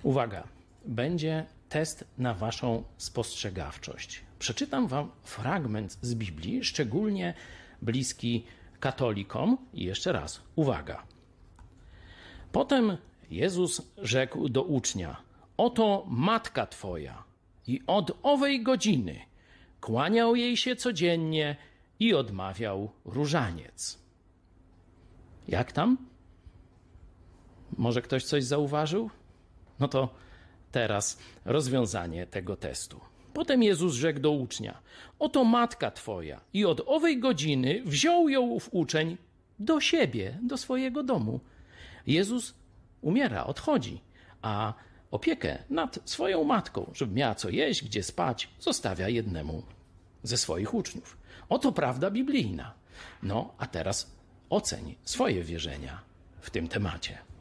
Uwaga, będzie test na waszą spostrzegawczość. Przeczytam wam fragment z Biblii, szczególnie bliski katolikom. I jeszcze raz, uwaga. Potem Jezus rzekł do ucznia: oto matka twoja. I od owej godziny kłaniał jej się codziennie i odmawiał różaniec. Jak tam? Może ktoś coś zauważył? No to teraz rozwiązanie tego testu. Potem Jezus rzekł do ucznia: oto matka twoja. I od owej godziny wziął ją ów uczeń do siebie, do swojego domu. Jezus umiera, odchodzi, a opiekę nad swoją matką, żeby miała co jeść, gdzie spać, zostawia jednemu ze swoich uczniów. Oto prawda biblijna. No, a teraz oceń swoje wierzenia w tym temacie.